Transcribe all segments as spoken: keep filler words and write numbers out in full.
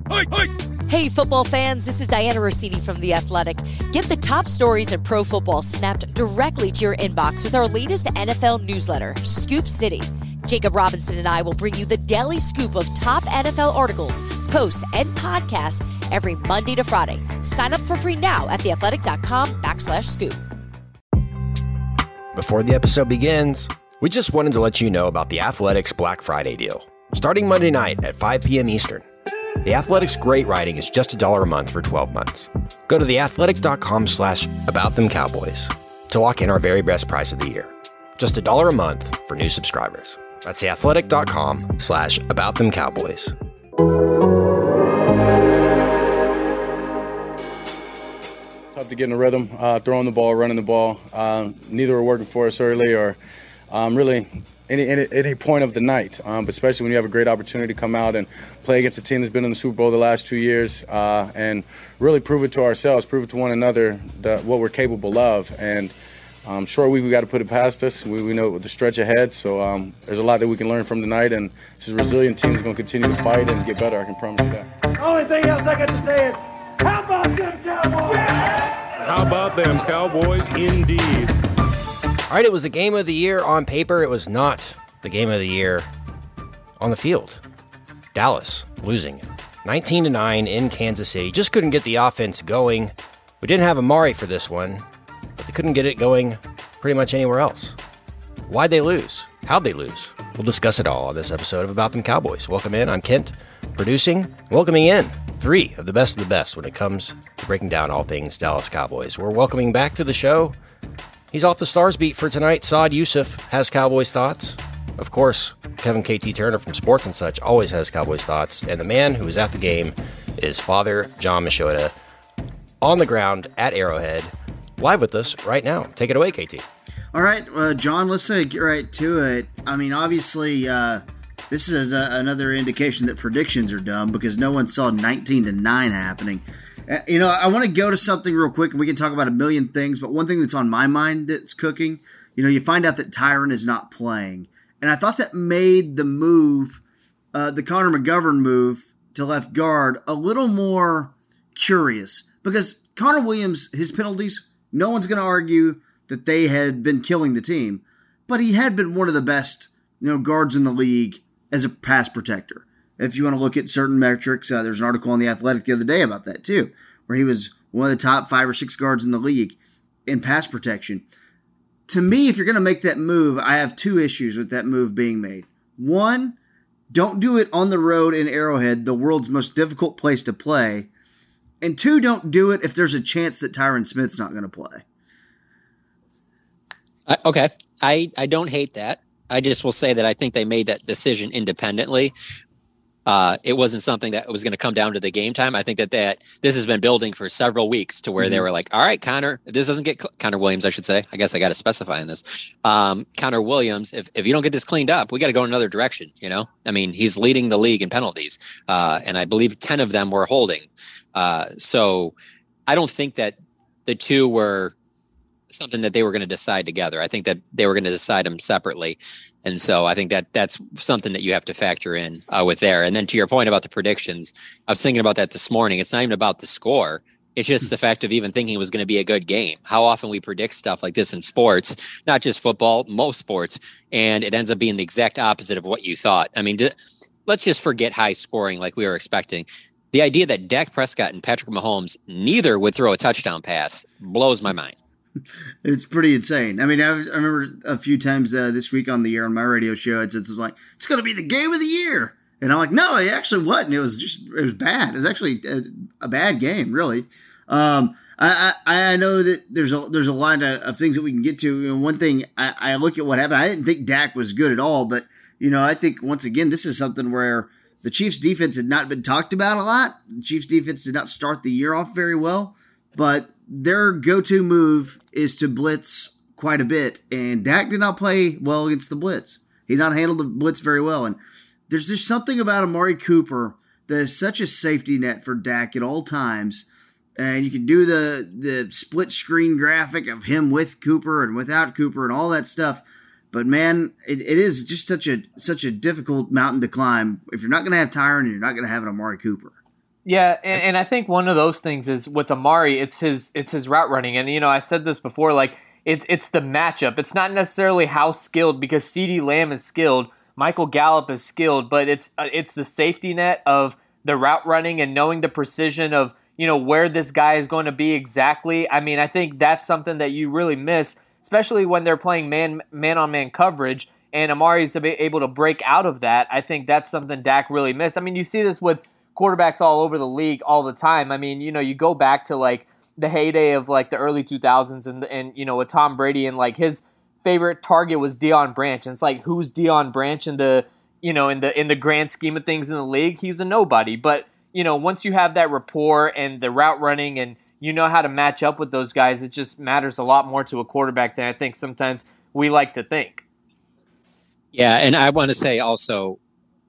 Hey, football fans, this is Diana Rossini from The Athletic. Get the top stories in pro football snapped directly to your inbox with our latest N F L newsletter, Scoop City. Jacob Robinson and I will bring you the daily scoop of top N F L articles, posts, and podcasts every Monday to Friday. Sign up for free now at theathletic.com backslash scoop. Before the episode begins, we just wanted to let you know about The Athletic's Black Friday deal. Starting Monday night at five p.m. Eastern, The Athletic's great writing is just a dollar a month for twelve months. Go to theathletic.com slash about them Cowboys to lock in our very best price of the year. Just a dollar a month for new subscribers. That's theathletic.com slash about them Cowboys. Tough to get in a rhythm, uh, throwing the ball, running the ball. Um, neither are working for us early or um, really any, any any point of the night, um, but especially when you have a great opportunity to come out and play against a team that's been in the Super Bowl the last two years uh, and really prove it to ourselves, prove it to one another that what we're capable of. And um, sure, we we got to put it past us. We, we know the stretch ahead, so um, there's a lot that we can learn from tonight. And this is a resilient team that's going to continue to fight and get better. I can promise you that. The only thing else I got to say is, how about them Cowboys? How about them Cowboys, indeed. All right, it was the game of the year on paper. It was not the game of the year on the field. Dallas losing nineteen to nine in Kansas City. Just couldn't get the offense going. We didn't have Amari for this one, but they couldn't get it going pretty much anywhere else. Why'd they lose? How'd they lose? We'll discuss it all on this episode of About Them Cowboys. Welcome in. I'm Kent, producing, welcoming in three of the best of the best when it comes to breaking down all things Dallas Cowboys. We're welcoming back to the show. He's off the Stars beat for tonight. Saad Yousuf has Cowboys thoughts. Of course, Kevin K T Turner from Sports and Such always has Cowboys thoughts. And the man who is at the game is Father John Machota on the ground at Arrowhead, live with us right now. Take it away, K T. All right, uh, John, let's uh, get right to it. I mean, obviously, uh, this is a, another indication that predictions are dumb because no one saw nineteen to nine happening. Uh, you know, I want to go to something real quick, and we can talk about a million things, but one thing that's on my mind that's cooking, you know, you find out that Tyron is not playing. And I thought that made the move, uh, the Connor McGovern move to left guard, a little more curious. Because Connor Williams, his penalties, no one's going to argue that they had been killing the team. But he had been one of the best, you know, guards in the league as a pass protector. If you want to look at certain metrics, uh, there's an article on The Athletic the other day about that too, where he was one of the top five or six guards in the league in pass protection. To me, if you're going to make that move, I have two issues with that move being made. One, don't do it on the road in Arrowhead, the world's most difficult place to play. And two, don't do it if there's a chance that Tyron Smith's not going to play. Uh, okay. I, I don't hate that. I just will say that I think they made that decision independently. Uh, it wasn't something that was going to come down to the game time. I think that, that this has been building for several weeks to where mm-hmm. they were like, all right, Connor, if this doesn't get cl- Connor Williams, I should say, I guess I got to specify in this. Um, Connor Williams, if, if you don't get this cleaned up, we got to go in another direction. You know, I mean, he's leading the league in penalties. Uh, and I believe ten of them were holding. Uh, so I don't think that the two were something that they were going to decide together. I think that they were going to decide them separately. And so I think that that's something that you have to factor in uh, with there. And then to your point about the predictions, I was thinking about that this morning. It's not even about the score. It's just the fact of even thinking it was going to be a good game. How often we predict stuff like this in sports, not just football, most sports, and it ends up being the exact opposite of what you thought. I mean, d- let's just forget high scoring like we were expecting. The idea that Dak Prescott and Patrick Mahomes neither would throw a touchdown pass blows my mind. It's pretty insane. I mean, I, I remember a few times uh, this week on the air on my radio show, it was like, it's going to be the game of the year. And I'm like, no, it actually wasn't. It was just, it was bad. It was actually a, a bad game, really. Um, I, I, I know that there's a, there's a lot of, of things that we can get to. And one thing, I, I look at what happened. I didn't think Dak was good at all, but, you know, I think once again, this is something where the Chiefs defense had not been talked about a lot. The Chiefs defense did not start the year off very well, but their go-to move is to blitz quite a bit, and Dak did not play well against the blitz. He did not handle the blitz very well, and there's just something about Amari Cooper that is such a safety net for Dak at all times, and you can do the the split screen graphic of him with Cooper and without Cooper and all that stuff, but man, it, it is just such a such a difficult mountain to climb if you're not going to have Tyron and you're not going to have an Amari Cooper. Yeah, and, and I think one of those things is with Amari, it's his it's his route running. And, you know, I said this before, like, it, it's the matchup. It's not necessarily how skilled, because CeeDee Lamb is skilled, Michael Gallup is skilled, but it's uh, it's the safety net of the route running and knowing the precision of, you know, where this guy is going to be exactly. I mean, I think that's something that you really miss, especially when they're playing man man-on-man coverage, and Amari's able to break out of that. I think that's something Dak really missed. I mean, you see this with quarterbacks all over the league all the time. I mean, you know, you go back to like the heyday of like the early two thousands and, and you know, with Tom Brady, and like his favorite target was Deion Branch. And it's like, who's Deion Branch in the, you know, in the in the grand scheme of things in the league? He's a nobody. But, you know, once you have that rapport and the route running and you know how to match up with those guys, it just matters a lot more to a quarterback than I think sometimes we like to think. Yeah, and I want to say also,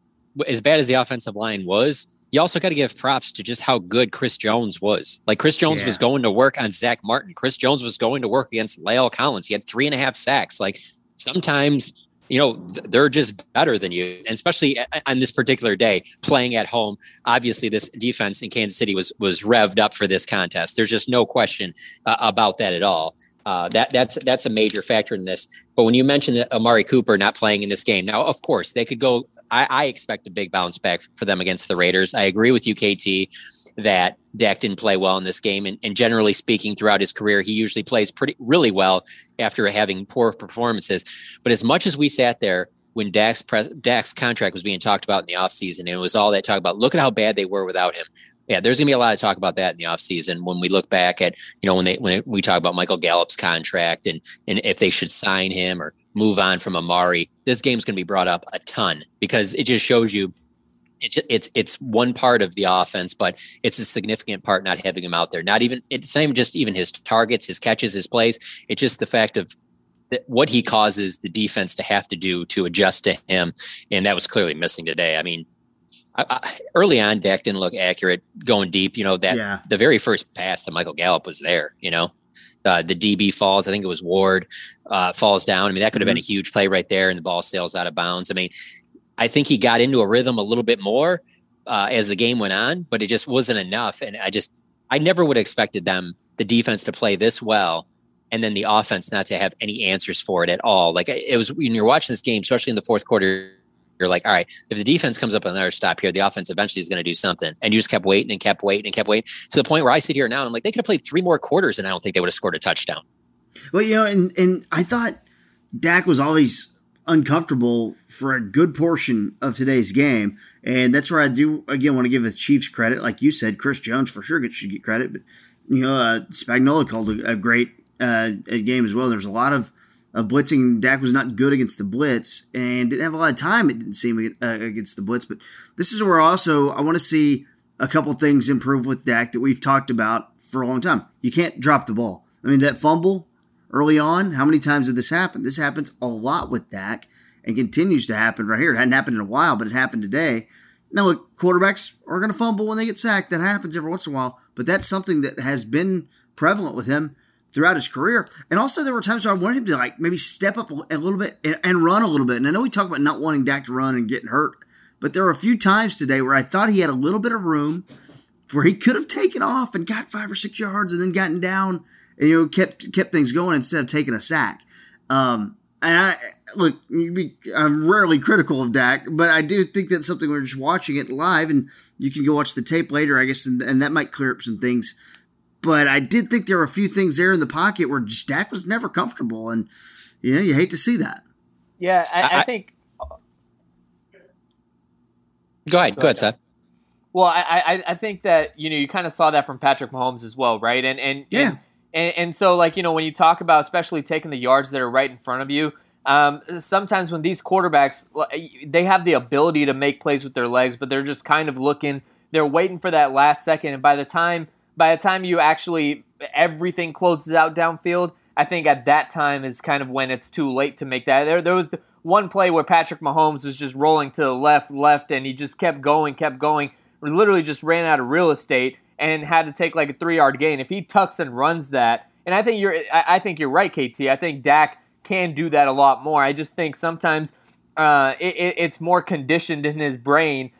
as bad as the offensive line was, you also got to give props to just how good Chris Jones was. Like, Chris Jones yeah. was going to work on Zach Martin. Chris Jones was going to work against La'el Collins. He had three and a half sacks. Like, sometimes, you know, they're just better than you. And especially on this particular day, playing at home, obviously this defense in Kansas City was was revved up for this contest. There's just no question uh, about that at all. Uh, that that's that's a major factor in this. But when you mentioned that Amari Cooper not playing in this game, now, of course, they could go. I, I expect a big bounce back for them against the Raiders. I agree with you, K T, that Dak didn't play well in this game. And, and generally speaking, throughout his career, he usually plays pretty really well after having poor performances. But as much as we sat there when Dak's, pres, Dak's contract was being talked about in the offseason, and it was all that talk about, look at how bad they were without him. Yeah, there's going to be a lot of talk about that in the offseason when we look back at, you know, when they when we talk about Michael Gallup's contract and and if they should sign him or move on from Amari. This game's going to be brought up a ton because it just shows you it's it's it's one part of the offense, but it's a significant part not having him out there. Not even it's not even just even his targets, his catches, his plays. It's just the fact of that what he causes the defense to have to do to adjust to him, and that was clearly missing today. I mean. I, I, early on, Dak didn't look accurate going deep. You know, that yeah. the very first pass to Michael Gallup was there, you know, uh, the D B falls. I think it was Ward uh, falls down. I mean, that could have mm-hmm. been a huge play right there. And the ball sails out of bounds. I mean, I think he got into a rhythm a little bit more uh, as the game went on, but it just wasn't enough. And I just, I never would have expected them, the defense to play this well. And then the offense not to have any answers for it at all. Like it was when you're watching this game, especially in the fourth quarter, you're like, all right, if the defense comes up on another stop here, the offense eventually is going to do something. And you just kept waiting and kept waiting and kept waiting to the point where I sit here now and I'm like, they could have played three more quarters and I don't think they would have scored a touchdown. Well, you know, and, and I thought Dak was always uncomfortable for a good portion of today's game. And that's where I do, again, want to give the Chiefs credit. Like you said, Chris Jones for sure should get credit. But, you know, uh, Spagnuolo called a, a great uh, a game as well. There's a lot of Of blitzing. Dak was not good against the blitz and didn't have a lot of time, it didn't seem, uh, against the blitz. But this is where also I want to see a couple things improve with Dak that we've talked about for a long time. You can't drop the ball. I mean, that fumble early on, how many times did this happen? This happens a lot with Dak and continues to happen right here. It hadn't happened in a while, but it happened today. Now, look, quarterbacks are going to fumble when they get sacked. That happens every once in a while, but that's something that has been prevalent with him throughout his career. And also there were times where I wanted him to like maybe step up a little bit and, and run a little bit. And I know we talk about not wanting Dak to run and getting hurt, but there were a few times today where I thought he had a little bit of room where he could have taken off and got five or six yards and then gotten down and, you know, kept, kept things going instead of taking a sack. Um, and I, look, I'm rarely critical of Dak, but I do think that's something we're just watching it live and you can go watch the tape later, I guess, and, and that might clear up some things. But I did think there were a few things there in the pocket where Dak was never comfortable, and you know you hate to see that. Yeah, I, I, I think. Go ahead, go ahead, Seth. Well, I, I, I think that you know you kind of saw that from Patrick Mahomes as well, right? And and yeah, and, and, and so like you know when you talk about especially taking the yards that are right in front of you, um, sometimes when these quarterbacks they have the ability to make plays with their legs, but they're just kind of looking, they're waiting for that last second, and by the time. By the time you actually, everything closes out downfield, I think at that time is kind of when it's too late to make that. There there was the one play where Patrick Mahomes was just rolling to the left, left, and he just kept going, kept going, literally just ran out of real estate and had to take like a three-yard gain. If he tucks and runs that, and I think you're I think you're right, K T. I think Dak can do that a lot more. I just think sometimes uh, it, it, it's more conditioned in his brain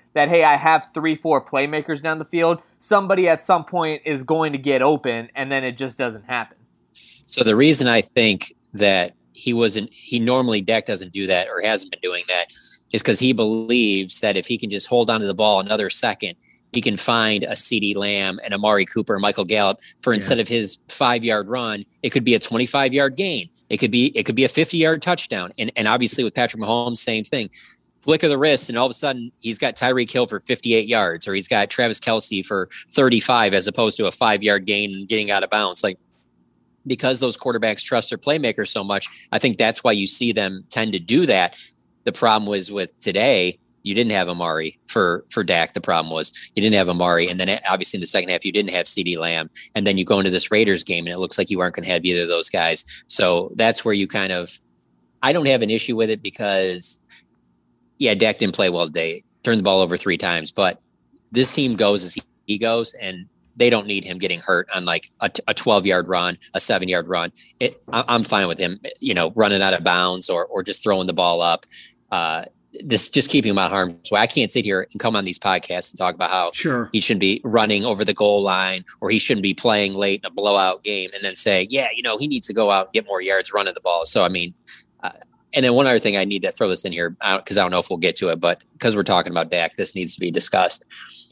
that, hey, I have three, four playmakers down the field, somebody at some point is going to get open, and then it just doesn't happen. So the reason I think that he wasn't, he normally, Dak doesn't do that or hasn't been doing that, is because he believes that if he can just hold on to the ball another second, he can find a CeeDee Lamb and Amari Cooper and Michael Gallup for, instead yeah. of his five yard run, it could be a twenty-five yard gain. It could be, it could be a fifty yard touchdown. And, and obviously with Patrick Mahomes, same thing. Flick of the wrist, and all of a sudden he's got Tyreek Hill for fifty-eight yards, or he's got Travis Kelce for thirty-five, as opposed to a five yard gain and getting out of bounds. Like, because those quarterbacks trust their playmakers so much, I think that's why you see them tend to do that. The problem was with today, you didn't have Amari for, for Dak. The problem was you didn't have Amari. And then obviously in the second half, you didn't have CeeDee Lamb. And then you go into this Raiders game and it looks like you aren't going to have either of those guys. So that's where you kind of, I don't have an issue with it because, yeah, Dak didn't play well today, turned the ball over three times, but this team goes as he goes, and they don't need him getting hurt on like a, a twelve yard run, a seven yard run. It, I'm fine with him, you know, running out of bounds or, or just throwing the ball up. Uh, This just keeping him out of harm's way. I can't sit here and come on these podcasts and talk about how sure. he shouldn't be running over the goal line or he shouldn't be playing late in a blowout game, and then say, yeah, you know, he needs to go out and get more yards running the ball. So, I mean, uh, and then one other thing I need to throw this in here, because I, I don't know if we'll get to it, but because we're talking about Dak, this needs to be discussed.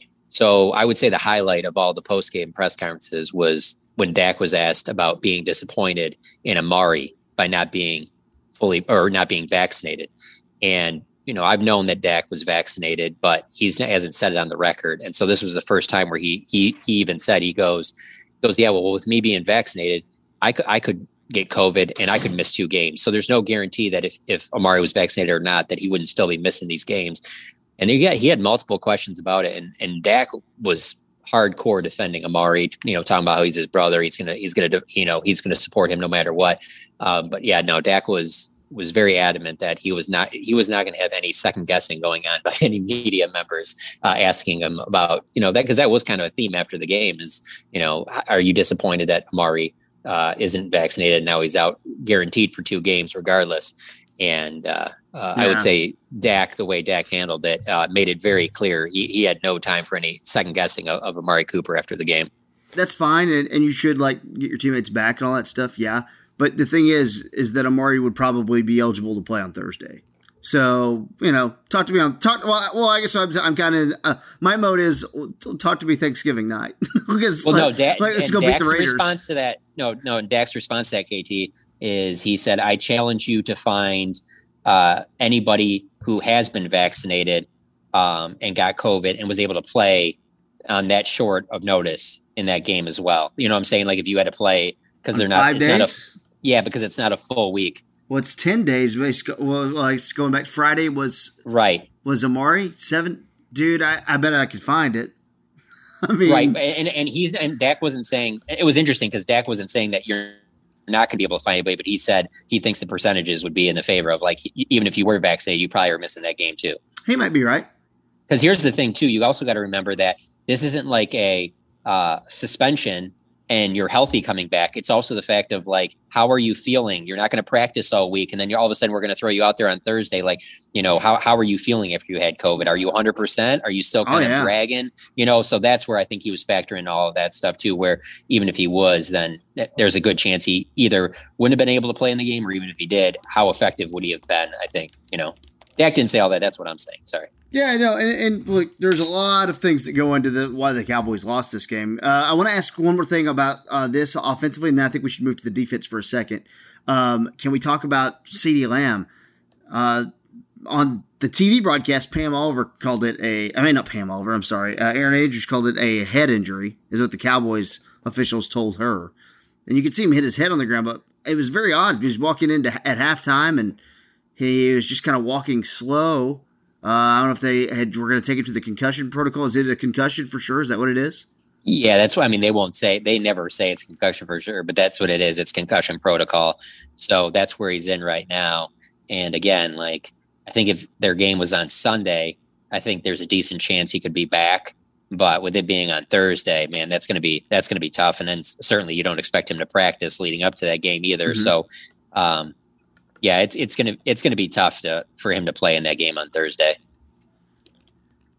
So I would say the highlight of all the post-game press conferences was when Dak was asked about being disappointed in Amari by not being fully or not being vaccinated. And you know, I've known that Dak was vaccinated, but he hasn't said it on the record. And so this was the first time where he he he even said, he goes, goes, yeah, well, with me being vaccinated, I could I could get COVID and I could miss two games. So there's no guarantee that if if Amari was vaccinated or not, that he wouldn't still be missing these games. And then, yeah, he had multiple questions about it, and and Dak was hardcore defending Amari, you know, talking about how he's his brother, he's gonna he's gonna you know he's gonna support him no matter what. Um, but yeah, no, Dak was. was very adamant that he was not he was not going to have any second guessing going on by any media members uh, asking him about, you know, that, because that was kind of a theme after the game is, you know, are you disappointed that Amari uh, isn't vaccinated? Now he's out guaranteed for two games regardless. And uh, uh, yeah. I would say Dak, the way Dak handled it, uh, made it very clear he, he had no time for any second guessing of, of Amari Cooper after the game. That's fine, and, and you should like get your teammates back and all that stuff. Yeah. But the thing is, is that Amari would probably be eligible to play on Thursday. So, you know, talk to me on talk. Well, well I guess I'm, I'm kind of uh, my mode is talk to me Thanksgiving night because well, like, no, da- like, let's go Dak's beat the Raiders. Response to that, no, no. Dak's response to that, K T, is he said, "I challenge you to find uh, anybody who has been vaccinated um, and got COVID and was able to play on that short of notice in that game as well." You know what I'm saying? Like if you had to play because they're not five it's days. Not a, Yeah, because it's not a full week. Well, it's ten days. Well, like going back, Friday was right. Was Amari seven? Dude, I, I bet I could find it. I mean, right, and and he's and Dak wasn't saying. It was interesting because Dak wasn't saying that you're not going to be able to find anybody, but he said he thinks the percentages would be in the favor of like even if you were vaccinated, you probably are missing that game too. He might be right. Because here's the thing too, you also got to remember that this isn't like a uh, suspension and you're healthy coming back. It's also the fact of like, how are you feeling? You're not going to practice all week. And then you're all of a sudden, we're going to throw you out there on Thursday. Like, you know, how, how are you feeling after you had COVID? Are you one hundred percent? Are you still kind oh, yeah. of dragging? You know, so that's where I think he was factoring all of that stuff too, where even if he was, then there's a good chance he either wouldn't have been able to play in the game, or even if he did, how effective would he have been? I think, you know, Dak didn't say all that. That's what I'm saying. Sorry. Yeah, no, and, and look, there's a lot of things that go into the why the Cowboys lost this game. Uh, I want to ask one more thing about uh, this offensively, and then I think we should move to the defense for a second. Um, can we talk about CeeDee Lamb? Uh, on the T V broadcast, Pam Oliver called it a, I mean, not Pam Oliver, I'm sorry, uh, Aaron Andrews called it a head injury, is what the Cowboys officials told her. And you could see him hit his head on the ground, but it was very odd. He was walking into at halftime, and he was just kind of walking slow. Uh, I don't know if they had were going to take it to the concussion protocol. Is it a concussion for sure? Is that what it is? Yeah, that's what I mean. They won't say, they never say it's concussion for sure, but that's what it is. It's concussion protocol. So that's where he's in right now. And again, like, I think if their game was on Sunday, I think there's a decent chance he could be back. But with it being on Thursday, man, that's going to be, that's going to be tough. And then certainly you don't expect him to practice leading up to that game either. Mm-hmm. So, um, yeah, it's it's gonna it's gonna be tough to for him to play in that game on Thursday.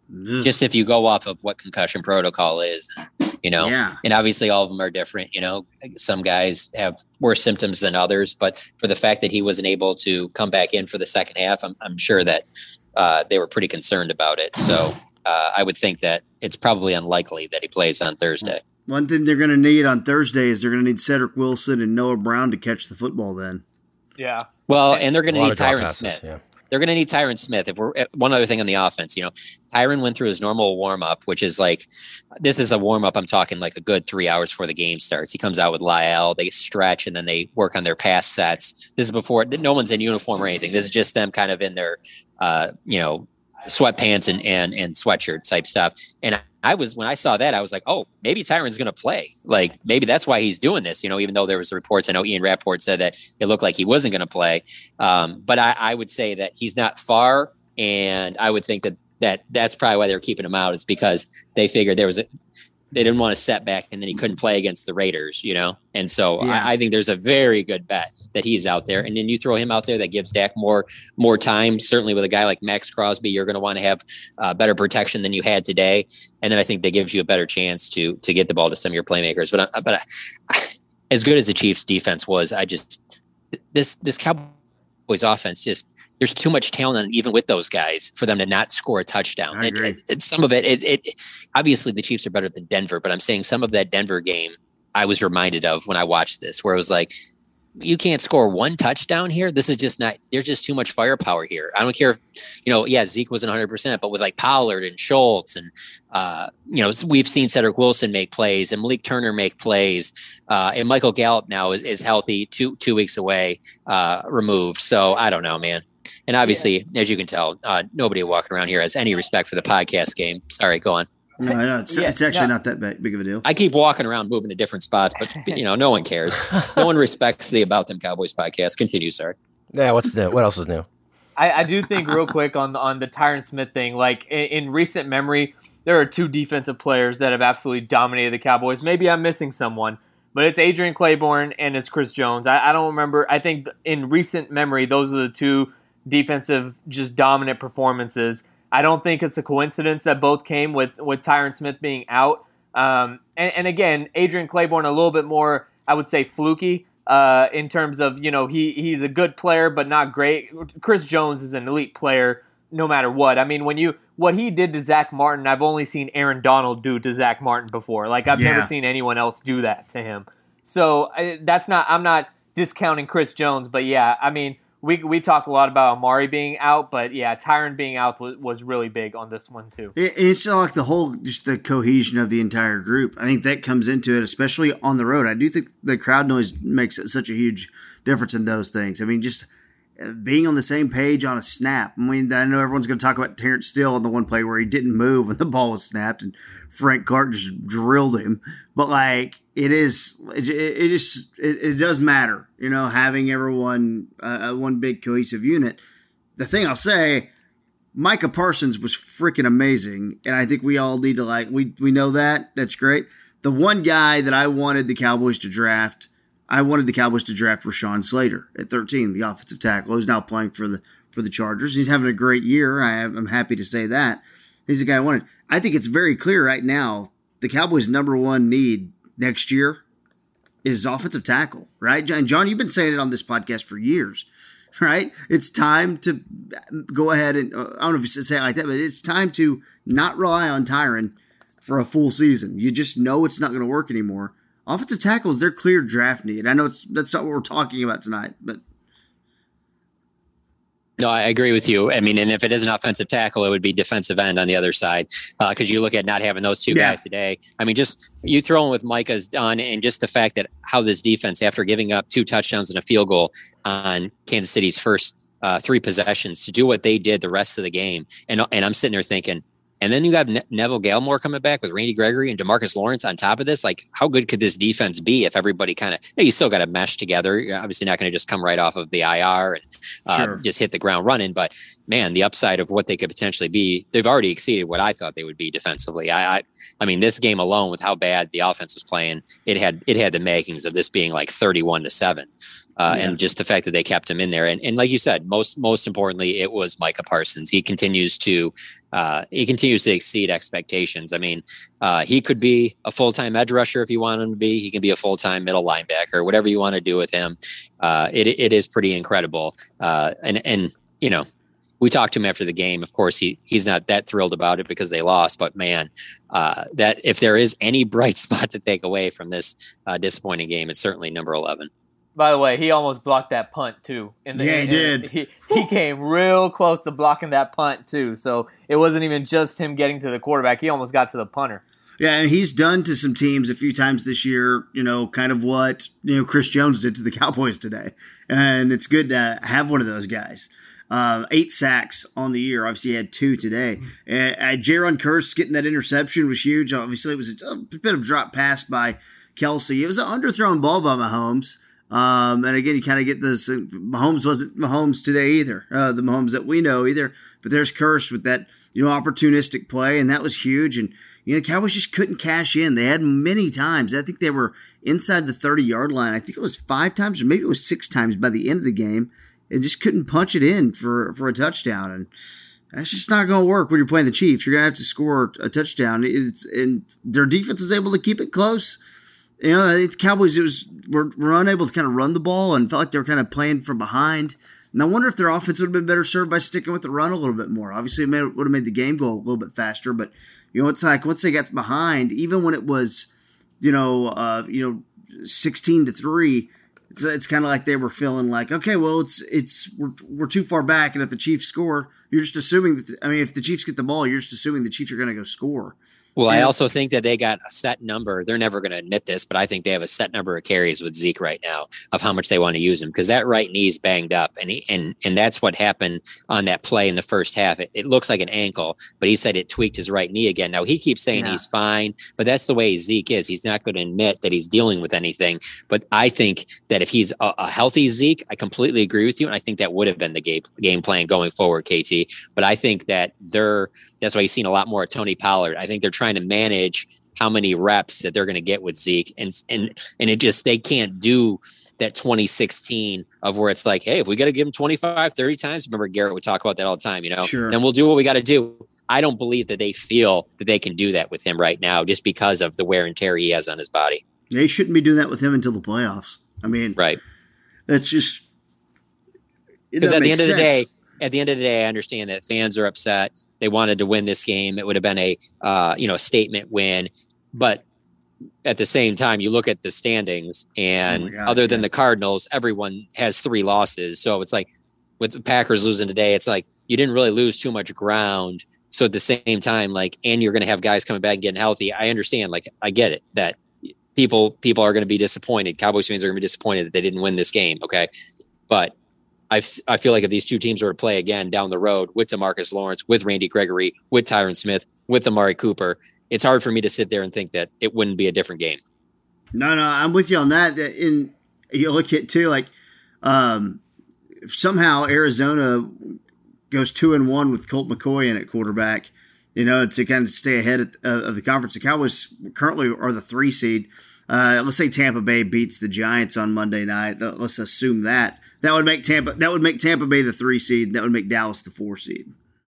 Ugh. Just if you go off of what concussion protocol is, you know, yeah. and obviously all of them are different. You know, some guys have worse symptoms than others, but for the fact that he wasn't able to come back in for the second half, I'm, I'm sure that uh, they were pretty concerned about it. So uh, I would think that it's probably unlikely that he plays on Thursday. One thing they're going to need on Thursday is they're going to need Cedric Wilson and Noah Brown to catch the football then. Yeah. Well, and they're going to A lot need of drop Tyron passes, Smith. yeah. They're going to need Tyron Smith. If we're one other thing on the offense, you know, Tyron went through his normal warm up, which is like, this is a warm up. I'm talking like a good three hours before the game starts. He comes out with Lyle, they stretch, and then they work on their pass sets. This is before no one's in uniform or anything. This is just them kind of in their, uh, you know, sweatpants and, and, and sweatshirt type stuff. And I was, when I saw that, I was like, oh, maybe Tyron's going to play. Like, maybe that's why he's doing this, you know, even though there was reports. I know Ian Rappaport said that it looked like he wasn't going to play. Um, but I, I would say that he's not far. And I would think that, that that's probably why they're keeping him out, is because they figured there was a, they didn't want a setback and then he couldn't play against the Raiders, you know? And so Yeah. I, I think there's a very good bet that he's out there. And then you throw him out there, that gives Dak more, more time. Certainly with a guy like Max Crosby, you're going to want to have uh, better protection than you had today. And then I think that gives you a better chance to, to get the ball to some of your playmakers. But, I, but I, as good as the Chiefs defense was, I just, this, this Cowboys offense just, there's too much talent, even with those guys, for them to not score a touchdown. I agree. And, and some of it, it, it, obviously the Chiefs are better than Denver, but I'm saying some of that Denver game I was reminded of when I watched this, where it was like, you can't score one touchdown here. This is just not, there's just too much firepower here. I don't care if, you know, yeah, Zeke wasn't one hundred percent, but with like Pollard and Schultz and, uh, you know, we've seen Cedric Wilson make plays and Malik Turner make plays. Uh, and Michael Gallup now is, is healthy, two, two weeks away, uh, removed. So I don't know, man. And obviously, yeah. as you can tell, uh, nobody walking around here has any respect for the podcast game. Sorry, go on. No, no it's, Yeah, it's actually no. not that big of a deal. I keep walking around, moving to different spots, but you know, no one cares. No one respects the About Them Cowboys podcast. Continue, sorry. Yeah, what's new? What else is new? I, I do think real quick on on the Tyron Smith thing, like in, in recent memory, there are two defensive players that have absolutely dominated the Cowboys. Maybe I'm missing someone, but it's Adrian Claiborne and it's Chris Jones. I, I don't remember. I think in recent memory, those are the two defensive, just dominant performances. I don't think it's a coincidence that both came with, with Tyron Smith being out. Um, and, and again, Adrian Claiborne a little bit more, I would say, fluky uh, in terms of, you know, he he's a good player, but not great. Chris Jones is an elite player no matter what. I mean, when you what he did to Zach Martin, I've only seen Aaron Donald do to Zach Martin before. Like, I've Yeah. never seen anyone else do that to him. So I, that's not, I'm not discounting Chris Jones, but yeah, I mean, We we talk a lot about Amari being out, but yeah, Tyron being out was, was really big on this one too. It, it's not like the whole, just the cohesion of the entire group. I think that comes into it, especially on the road. I do think the crowd noise makes such a huge difference in those things. I mean, just being on the same page on a snap. I mean, I know everyone's going to talk about Terrence Steele on the one play where he didn't move when the ball was snapped and Frank Clark just drilled him. But like, it is, it, it is, it, it does matter, you know, having everyone, uh, one big cohesive unit. The thing I'll say, Micah Parsons was freaking amazing. And I think we all need to like, we, we know that. That's great. The one guy that I wanted the Cowboys to draft, I wanted the Cowboys to draft Rashawn Slater at thirteen, the offensive tackle, who's now playing for the for the Chargers. He's having a great year. I am, I'm happy to say that. He's the guy I wanted. I think it's very clear right now the Cowboys' number one need next year is offensive tackle, right? John, John, you've been saying it on this podcast for years, right? It's time to go ahead and, uh, I don't know if you say it like that, but it's time to not rely on Tyron for a full season. You just know it's not going to work anymore. Offensive tackle is their clear draft need. I know it's that's not what we're talking about tonight, but no, I agree with you. I mean, and if it is an offensive tackle, it would be defensive end on the other side, because uh, you look at not having those two Yeah. guys today. I mean, just you throw in with Micah's done, and just the fact that how this defense, after giving up two touchdowns and a field goal on Kansas City's first uh, three possessions, to do what they did the rest of the game, and and I'm sitting there thinking. And then you have ne- Neville Gallimore coming back with Randy Gregory and DeMarcus Lawrence on top of this. Like, how good could this defense be if everybody kind of, you know, you still got to mesh together. You're obviously not going to just come right off of the I R and uh, Sure. just hit the ground running. But man, the upside of what they could potentially be, they've already exceeded what I thought they would be defensively. I, I, I mean, this game alone, with how bad the offense was playing, it had it had the makings of this being like thirty-one to seven. Uh, yeah. And just the fact that they kept him in there. And, and like you said, most most importantly, it was Micah Parsons. He continues to uh, he continues to exceed expectations. I mean, uh, he could be a full-time edge rusher if you want him to be. He can be a full-time middle linebacker, whatever you want to do with him. Uh, it it is pretty incredible. Uh, and and you know, we talked to him after the game. Of course, he he's not that thrilled about it because they lost. But man, uh, that if there is any bright spot to take away from this uh, disappointing game, it's certainly number eleven. By the way, he almost blocked that punt too. In the, yeah, he in, did. He, he came real close to blocking that punt too. So it wasn't even just him getting to the quarterback. He almost got to the punter. Yeah, and he's done to some teams a few times this year, you know, kind of what, you know, Chris Jones did to the Cowboys today. And it's good to have one of those guys. Uh, eight sacks on the year. Obviously, he had two today. Uh, uh, Jaron Kearse getting that interception was huge. Obviously, it was a, a bit of drop pass by Kelsey. It was an underthrown ball by Mahomes. Um, and again, you kind of get this. Uh, Mahomes wasn't Mahomes today either. Uh, the Mahomes that we know either. But there's Kearse with that, you know, opportunistic play, and that was huge. And you know, the Cowboys just couldn't cash in. They had many times. I think they were inside the thirty-yard line. I think it was five times, or maybe it was six times by the end of the game. It just couldn't punch it in for for a touchdown, and that's just not going to work when you're playing the Chiefs. You're going to have to score a touchdown. It's and their defense was able to keep it close. You know, the Cowboys it was were, were unable to kind of run the ball and felt like they were kind of playing from behind. And I wonder if their offense would have been better served by sticking with the run a little bit more. Obviously, it, made, it would have made the game go a little bit faster. But you know, it's like once they got behind, even when it was, you know, uh, you know, sixteen to three. It's it's kind of like they were feeling like, okay, well, it's it's we're we're too far back, and if the Chiefs score, you're just assuming that. The, I mean, if the Chiefs get the ball, you're just assuming the Chiefs are going to go score. Well, and, I also think that they got a set number. They're never going to admit this, but I think they have a set number of carries with Zeke right now of how much they want to use him because that right knee's banged up, and he, and and that's what happened on that play in the first half. It, it looks like an ankle, but he said it tweaked his right knee again. Now he keeps saying yeah. he's fine, but that's the way Zeke is. He's not going to admit that he's dealing with anything. But I think that if he's a, a healthy Zeke, I completely agree with you, and I think that would have been the game game plan going forward, K T. But I think that they're that's why you've seen a lot more of Tony Pollard. I think they're trying to manage how many reps that they're going to get with Zeke. And, and, and it just, they can't do that twenty sixteen of where it's like, hey, if we got to give him twenty-five, thirty times, remember Garrett would talk about that all the time, you know, sure. Then we'll do what we got to do. I don't believe that they feel that they can do that with him right now, just because of the wear and tear he has on his body. They shouldn't be doing that with him until the playoffs. I mean, right. That's just, because at the end sense. of the day, at the end of the day, I understand that fans are upset. They wanted to win this game. It would have been a, uh, you know, a statement win. But at the same time, you look at the standings, and oh God, other than yeah. the Cardinals, everyone has three losses. So it's like with the Packers losing today, it's like you didn't really lose too much ground. So at the same time, like, and you're going to have guys coming back and getting healthy. I understand. Like, I get it that people people are going to be disappointed. Cowboys fans are going to be disappointed that they didn't win this game. Okay, but I I feel like if these two teams were to play again down the road with DeMarcus Lawrence, with Randy Gregory, with Tyron Smith, with Amari Cooper, it's hard for me to sit there and think that it wouldn't be a different game. No, no, I'm with you on that. In you look at too, like um, if somehow Arizona goes two and one with Colt McCoy in at quarterback, you know, to kind of stay ahead of, uh, of the conference. The Cowboys currently are the three seed. Uh, let's say Tampa Bay beats the Giants on Monday night. Let's assume that. That would make Tampa. That would make Tampa Bay the three seed. That would make Dallas the four seed.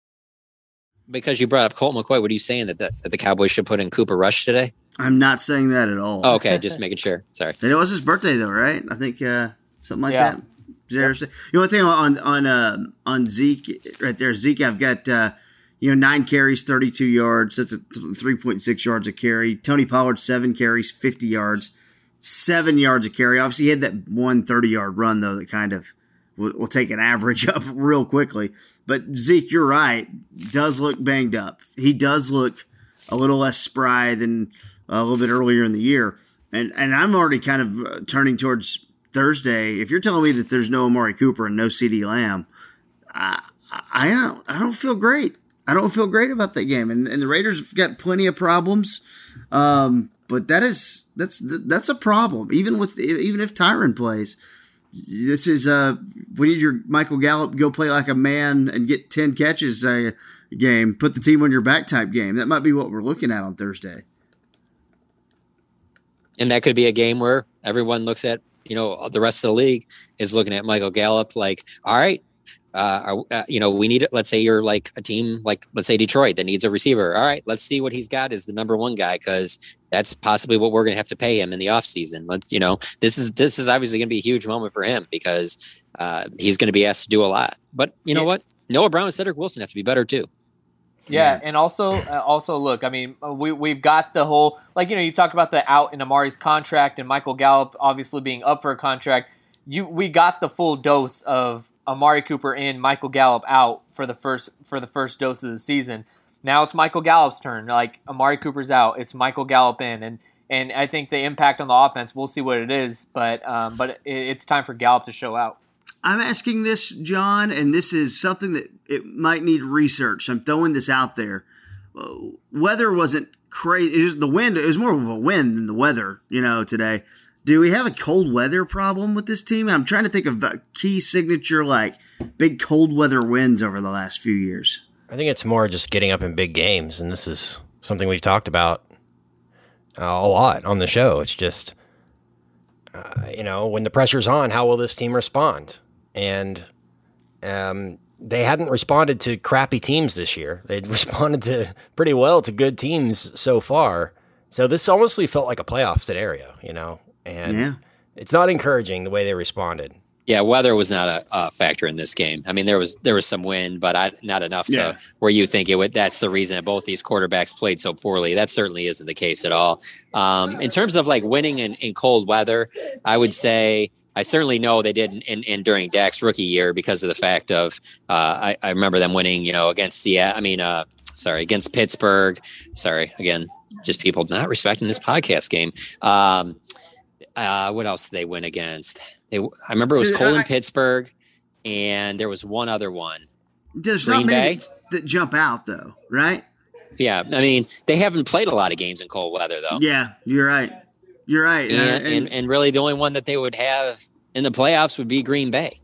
Because you brought up Colt McCoy, what are you saying that the, that the Cowboys should put in Cooper Rush today? I'm not saying that at all. Oh, okay, just making sure. Sorry. And it was his birthday though, right? I think uh, something like yeah. that. Yeah. You know, one thing on on uh, on Zeke right there, Zeke. I've got uh, you know nine carries, thirty-two yards. That's a three point six yards a carry. Tony Pollard seven carries, fifty yards. Seven yards a carry. Obviously, he had that one thirty-yard run, though, that kind of will, will take an average up real quickly. But Zeke, you're right, does look banged up. He does look a little less spry than a little bit earlier in the year. And and I'm already kind of uh, turning towards Thursday. If you're telling me that there's no Amari Cooper and no CeeDee Lamb, I, I, don't, I don't feel great. I don't feel great about that game. And, and the Raiders have got plenty of problems. Um But that is that's that's a problem. Even with even if Tyron plays, this is uh we need your Michael Gallup to go play like a man and get ten catches a game. Put the team on your back type game. That might be what we're looking at on Thursday. And that could be a game where everyone looks at you know, the rest of the league is looking at Michael Gallup like, all right, uh, uh, you know, we need it. Let's say you're like a team like, let's say Detroit that needs a receiver. All right, let's see what he's got as the number one guy, because that's possibly what we're going to have to pay him in the offseason. Let's, you know, this is this is obviously going to be a huge moment for him because uh, he's going to be asked to do a lot. But you know yeah. what? Noah Brown and Cedric Wilson have to be better too. Yeah, and also, uh, also look, I mean, we we've got the whole, like, you know, you talked about the out in Amari's contract and Michael Gallup obviously being up for a contract. You we got the full dose of Amari Cooper in, Michael Gallup out for the first for the first dose of the season. Now it's Michael Gallup's turn. Like, Amari Cooper's out, it's Michael Gallup in, and and I think the impact on the offense, we'll see what it is, but um, but it, it's time for Gallup to show out. I'm asking this, John, and this is something that it might need research. I'm throwing this out there. Uh, weather wasn't crazy. It was the wind. It was more of a wind than the weather, you know, today. Do we have a cold weather problem with this team? I'm trying to think of a key signature, like big cold weather wins over the last few years. I think it's more just getting up in big games, and this is something we've talked about uh, a lot on the show. It's just, uh, you know, when the pressure's on, how will this team respond? And um, they hadn't responded to crappy teams this year. They'd responded to pretty well to good teams so far. So this almost felt like a playoff scenario, you know, and yeah. It's not encouraging the way they responded. Yeah, weather was not a, a factor in this game. I mean, there was there was some wind, but I, not enough to yeah. where you think it would. That's the reason that both these quarterbacks played so poorly. That certainly isn't the case at all. Um, in terms of like winning in, in cold weather, I would say I certainly know they did in, in, in during Dak's rookie year because of the fact of uh, I, I remember them winning, you know, against Seattle. I mean, uh, sorry, against Pittsburgh. Sorry, again, just people not respecting this podcast game. Um, uh, what else did they win against? They, I remember it was so, cold uh, in Pittsburgh, and there was one other one. There's Green not many Bay that jump out, though, right? Yeah, I mean, they haven't played a lot of games in cold weather, though. Yeah, you're right. You're right. And, and, and, and really the only one that they would have in the playoffs would be Green Bay.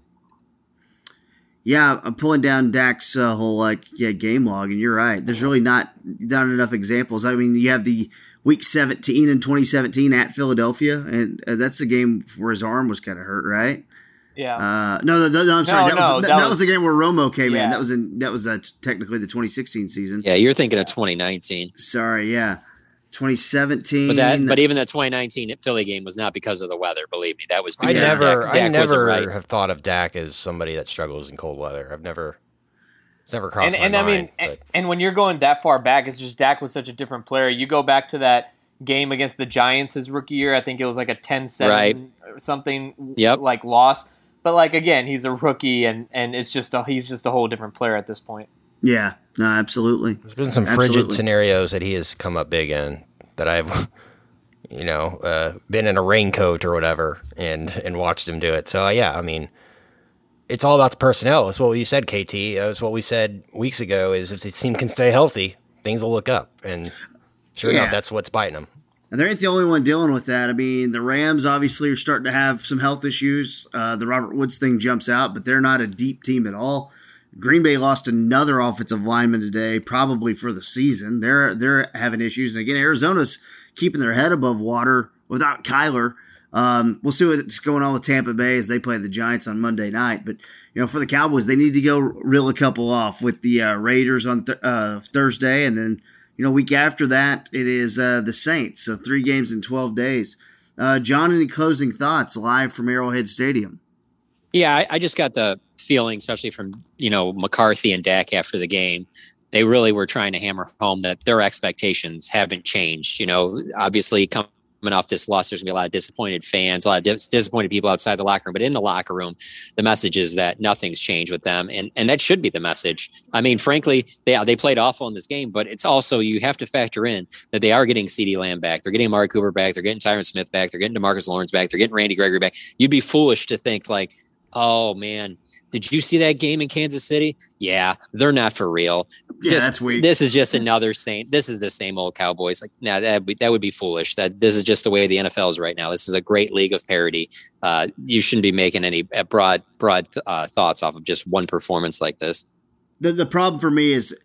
Yeah, I'm pulling down Dak's uh, whole like yeah game log, and you're right. There's really not not enough examples. I mean, you have the week seventeen in twenty seventeen at Philadelphia, and uh, that's the game where his arm was kind of hurt, right? Yeah. Uh, no, no, no, I'm sorry. No, that, no, was, that, that that was, was the game where Romo came yeah. in. That was in that was uh, technically the twenty sixteen season. Yeah, you're thinking of twenty nineteen. Sorry, yeah. twenty seventeen. But that, but even that twenty nineteen Philly game was not because of the weather. Believe me, that was because I never, Dak, Dak I never right. have thought of Dak as somebody that struggles in cold weather. I've never, it's never crossed and, my and mind. I mean, but. and, and when you're going that far back, it's just Dak was such a different player. You go back to that game against the Giants his rookie year. I think it was like a ten seven right. or something. Yep. Like loss. But like again, he's a rookie, and, and it's just a, he's just a whole different player at this point. Yeah. No, absolutely. There's been some absolutely. frigid scenarios that he has come up big in that I've. you know, uh, been in a raincoat or whatever and, and watched him do it. So, uh, yeah, I mean, it's all about the personnel. It's what you said, K T. It's what we said weeks ago is if the team can stay healthy, things will look up. And sure yeah. enough, that's what's biting them. And they ain't the only one dealing with that. I mean, the Rams obviously are starting to have some health issues. Uh, the Robert Woods thing jumps out, but they're not a deep team at all. Green Bay lost another offensive lineman today, probably for the season. They're they're having issues. And again, Arizona's keeping their head above water without Kyler. Um, we'll see what's going on with Tampa Bay as they play the Giants on Monday night. But, you know, for the Cowboys, they need to go reel a couple off with the uh, Raiders on th- uh, Thursday. And then, you know, week after that, it is uh, the Saints. So three games in twelve days. Uh, John, any closing thoughts live from Arrowhead Stadium? Yeah, I, I just got the feeling, especially from, you know, McCarthy and Dak after the game, they really were trying to hammer home that their expectations haven't changed. You know, obviously coming off this loss, there's gonna be a lot of disappointed fans, a lot of dis- disappointed people outside the locker room, but in the locker room, the message is that nothing's changed with them. And, and that should be the message. I mean, frankly, they, they played awful in this game, but it's also, you have to factor in that they are getting CeeDee Lamb back. They're getting Amari Cooper back. They're getting Tyron Smith back. They're getting DeMarcus Lawrence back. They're getting Randy Gregory back. You'd be foolish to think like, oh man, did you see that game in Kansas City? Yeah, they're not for real. Yeah, just, that's weak. This is just another saint. This is the same old Cowboys. Like, nah, that would be, that would be foolish. That this is just the way the N F L is right now. This is a great league of parity. Uh, you shouldn't be making any broad, broad uh, thoughts off of just one performance like this. The the problem for me is,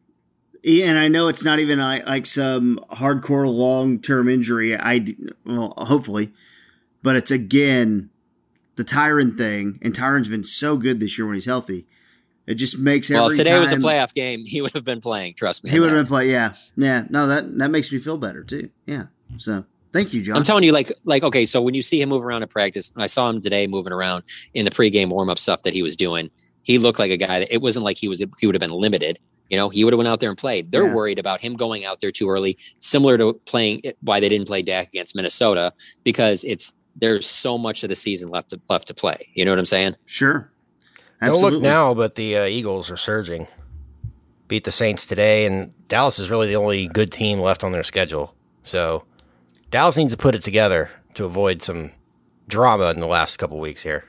and I know it's not even like, like some hardcore long term injury. I well, hopefully. but it's again the Tyron thing, and Tyron's been so good this year when he's healthy. It just makes every well. Today time, was a playoff game. He would have been playing. Trust me. He would have been playing. Yeah, yeah. No, that that makes me feel better too. Yeah. So thank you, John. I'm telling you, like, like okay. So when you see him move around in practice, I saw him today moving around in the pregame warm up stuff that he was doing. He looked like a guy that it wasn't like he was. He would have been limited. You know, he would have went out there and played. They're Yeah. worried about him going out there too early, similar to playing why they didn't play Dak against Minnesota, because it's there's so much of the season left to left to play. You know what I'm saying? Sure. Don't Absolutely. look now, but the uh, Eagles are surging. Beat the Saints today, and Dallas is really the only good team left on their schedule. So Dallas needs to put it together to avoid some drama in the last couple weeks here.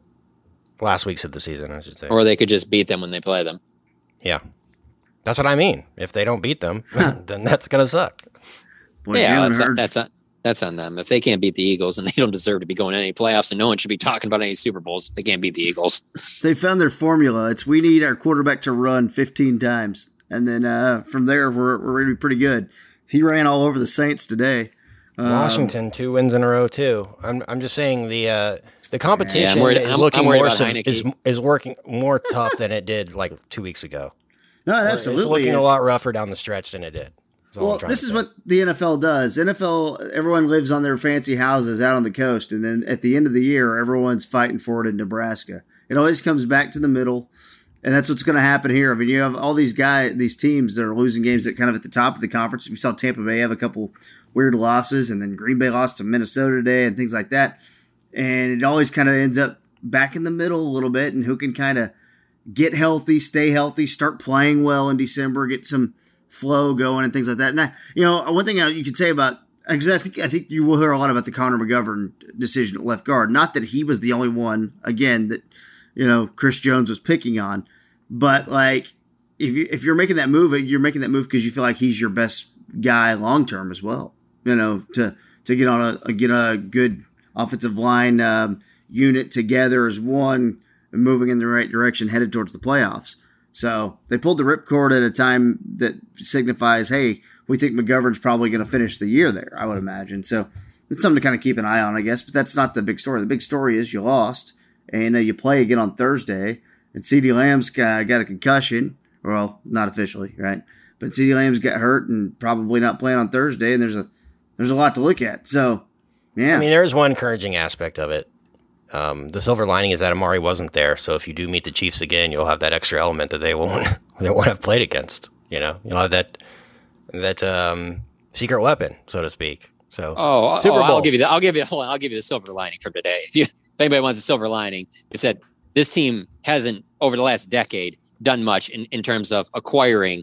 Last weeks of the season, I should say. Or they could just beat them when they play them. Yeah. That's what I mean. If they don't beat them, then that's going to suck. Boy, yeah, Jalen that's, Hurts. that's on, that's on them. If they can't beat the Eagles, then they don't deserve to be going to any playoffs, and no one should be talking about any Super Bowls if they can't beat the Eagles. They found their formula. It's we need our quarterback to run fifteen times, and then uh, from there we're we're going to be pretty good. He ran all over the Saints today. Um, Washington, two wins in a row too. I'm I'm just saying the uh, the competition Yeah, I'm worried- is I'm- looking I'm worried more about sev- Heineke. is is working more tough than it did like two weeks ago. No, it It's absolutely looking is. a lot rougher down the stretch than it did. That's all I'm Well, trying this to is say. what the N F L does. N F L, everyone lives on their fancy houses out on the coast, and then at the end of the year, everyone's fighting for it in Nebraska. It always comes back to the middle, and that's what's going to happen here. I mean, you have all these guys, these teams that are losing games that kind of at the top of the conference. We saw Tampa Bay have a couple weird losses, and then Green Bay lost to Minnesota today, and things like that. And it always kind of ends up back in the middle a little bit, and who can kind of get healthy, stay healthy, start playing well in December, get some flow going and things like that. And that, you know, one thing you could say about, because I think I think you will hear a lot about the Connor McGovern decision at left guard. Not that he was the only one, again, that, you know, Chris Jones was picking on, but like if you if you're making that move, you're making that move because you feel like he's your best guy long term as well. You know, to to get on a get a good offensive line um, unit together as one, and moving in the right direction, headed towards the playoffs. So they pulled the ripcord at a time that signifies, hey, we think McGovern's probably going to finish the year there, I would imagine. So it's something to kind of keep an eye on, I guess. But that's not the big story. The big story is you lost, and uh, you play again on Thursday, and CeeDee Lamb's got, got a concussion. Well, not officially, right? But CeeDee Lamb's got hurt and probably not playing on Thursday, and there's a there's a lot to look at. So, yeah. I mean, there is one encouraging aspect of it. Um, the silver lining is that Amari wasn't there, so if you do meet the Chiefs again, you'll have that extra element that they won't they won't have played against. You know, you'll have that that um, secret weapon, so to speak. So, Oh, Super oh, Bowl. I'll give you the I'll give you hold on, I'll give you the silver lining from today. If you if anybody wants a silver lining, it's that this team hasn't over the last decade done much in, in terms of acquiring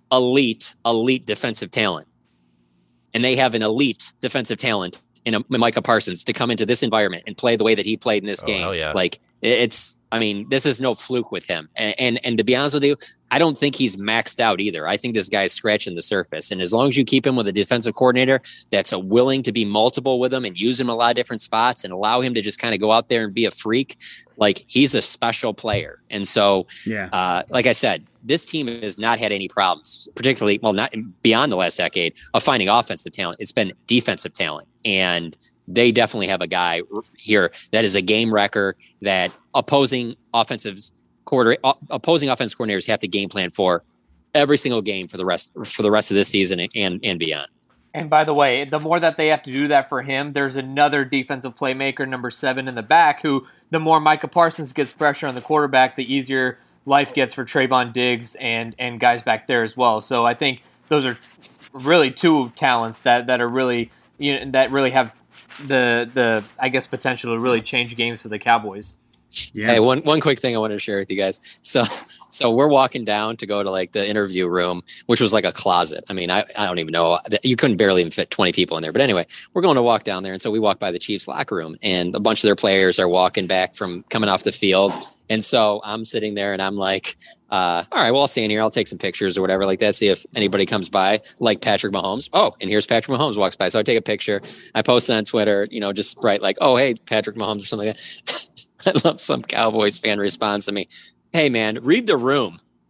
elite elite defensive talent, and they have an elite defensive talent in a, Micah Parsons to come into this environment and play the way that he played in this Oh, game. hell yeah. Like it's, I mean, this is no fluke with him. And, and and to be honest with you, I don't think he's maxed out either. I think this guy's scratching the surface. And as long as you keep him with a defensive coordinator that's a willing to be multiple with him and use him in a lot of different spots and allow him to just kind of go out there and be a freak, like he's a special player. And so, Yeah. uh, like I said, this team has not had any problems, particularly, well, not beyond the last decade, of finding offensive talent. It's been defensive talent. And they definitely have a guy here that is a game wrecker that opposing offensive quarter, opposing offensive coordinators have to game plan for every single game for the rest for the rest of this season and and beyond. And by the way, the more that they have to do that for him, there's another defensive playmaker, number seven in the back, who the more Micah Parsons gets pressure on the quarterback, the easier life gets for Trayvon Diggs and and guys back there as well. So I think those are really two talents that, that are really you know that really have the the I guess potential to really change games for the Cowboys. Yeah. Hey, one one quick thing I wanted to share with you guys. So so we're walking down to go to like the interview room, which was like a closet. I mean, I, I don't even know. You couldn't barely even fit twenty people in there. But anyway, we're going to walk down there. And so we walk by the Chiefs locker room, and a bunch of their players are walking back from coming off the field. And so I'm sitting there and I'm like, uh, all right, well, I'll stand here. I'll take some pictures or whatever like that. See if anybody comes by like Patrick Mahomes. Oh, and here's Patrick Mahomes walks by. So I take a picture. I post it on Twitter, you know, just write like, oh, hey, Patrick Mahomes or something like that. I love some Cowboys fan response to me. Hey, man, read the room.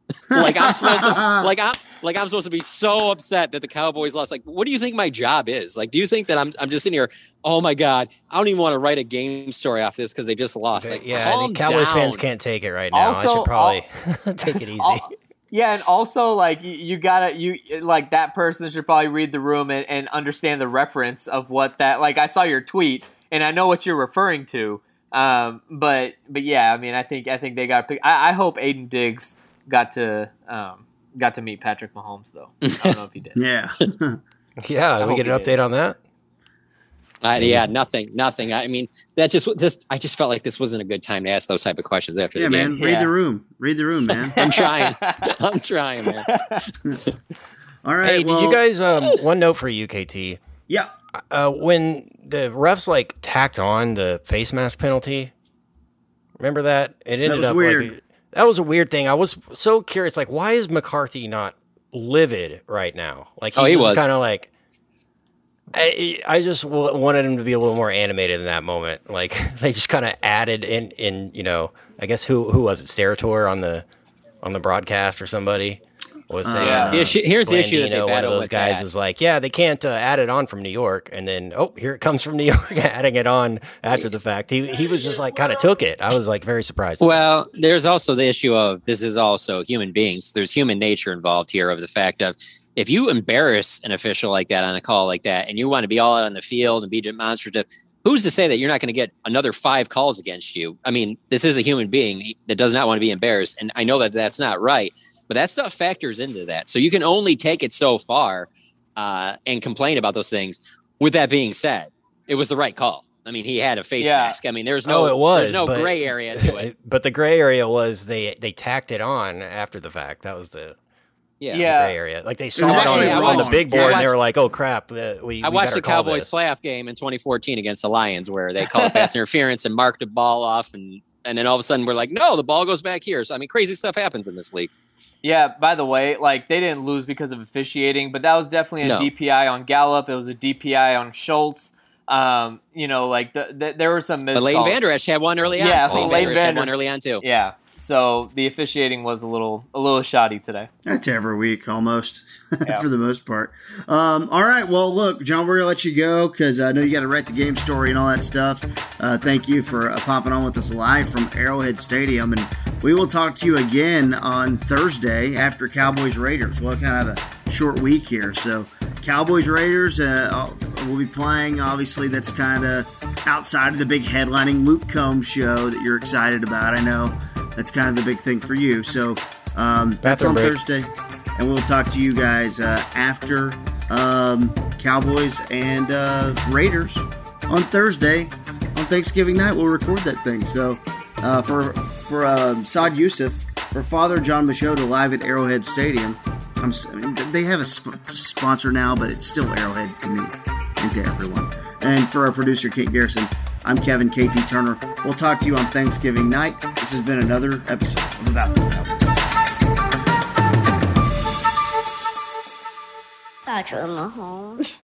like I'm supposed to, like I'm like I'm supposed to be so upset that the Cowboys lost. Like, what do you think my job is? Like, do you think that I'm I'm just sitting here? Oh my God, I don't even want to write a game story off this because they just lost. Like, yeah, calm Cowboys down. fans can't take it right now. Also, I should probably all, take it easy. All, yeah, and also like you, you gotta you like that person should probably read the room and, and understand the reference of what that. Like, I saw your tweet and I know what you're referring to. Um, but but yeah, I mean, I think I think they got. Pick, I, I hope Aiden Diggs got to um, got to meet Patrick Mahomes though. I don't know if he did. Yeah, yeah. Did we get an update did. on that? Uh, yeah, nothing, nothing. I mean, that just this. I just felt like this wasn't a good time to ask those type of questions after yeah, the game. man. Read Yeah. the room. Read the room, man. I'm trying. I'm trying, man. All right. Hey, well, did you guys? Um, one note for you, K T. Yeah. Uh, when the refs like tacked on the face mask penalty, remember that? It ended was up weird. Like, that was a weird thing. I was so curious, like, why is McCarthy not livid right now? Like, Oh, he was. kind of like. I, I just w- wanted him to be a little more animated in that moment. Like, they just kind of added in, in, you know, I guess who who was it? Steratore on the on the broadcast or somebody was saying. Yeah. uh, The issue- here's the issue that they Blandino, one of battle those with guys that. was like, yeah, they can't uh, add it on from New York, and then oh, here it comes from New York, adding it on after the fact. He he was just like kind of took it. I was like very surprised. Well, there's also the issue of this is also human beings. There's human nature involved here of the fact of if you embarrass an official like that on a call like that, and you want to be all out on the field and be demonstrative, who's to say that you're not going to get another five calls against you? I mean, this is a human being that does not want to be embarrassed, and I know that that's not right, but that stuff factors into that. So you can only take it so far uh, and complain about those things. With that being said, it was the right call. I mean, he had a face Yeah. mask. I mean, there's no, oh, it was there's no but- gray area to it. But the gray area was they they tacked it on after the fact. That was the. Yeah. Yeah. Gray area. Like they saw was it, actually on, wrong. on the big Yeah, I board and they watched- were like, oh crap, uh, we, I we watched better the call Cowboys this. playoff game in twenty fourteen against the Lions where they called pass interference and marked the ball off. And, and then all of a sudden we're like, no, the ball goes back here. So, I mean, crazy stuff happens in this league. Yeah, by the way, like they didn't lose because of officiating, but that was definitely a No. D P I on Gallup. It was a D P I on Schultz. Um, you know, like the, the, there were some missed But Leighton calls. Vander Esch had one early on. Yeah, Leighton Leighton Vander Esch had Vander- one early on too. Yeah, so the officiating was a little a little shoddy today. That's every week almost Yeah. for the most part. Um, all right. Well, look, John, we're going to let you go because I know you got to write the game story and all that stuff. Uh, thank you for uh, popping on with us live from Arrowhead Stadium. And we will talk to you again on Thursday after Cowboys Raiders. We'll kind of have a short week here. So, Cowboys Raiders, uh, we'll be playing. Obviously, that's kind of outside of the big headlining Luke Combs show that you're excited about. I know that's kind of the big thing for you. So, um, that's Bathroom on break. Thursday. And we'll talk to you guys uh, after um, Cowboys and uh, Raiders on Thursday. On Thanksgiving night, we'll record that thing. So uh, for for uh, Saad Youssef, for Father John Machota live at Arrowhead Stadium, I'm, s- I mean, they have a sp- sponsor now, but it's still Arrowhead to me and to everyone. And for our producer, Kate Garrison, I'm Kevin K T Turner. We'll talk to you on Thanksgiving night. This has been another episode of About the Cowboys. Patrick Mahomes.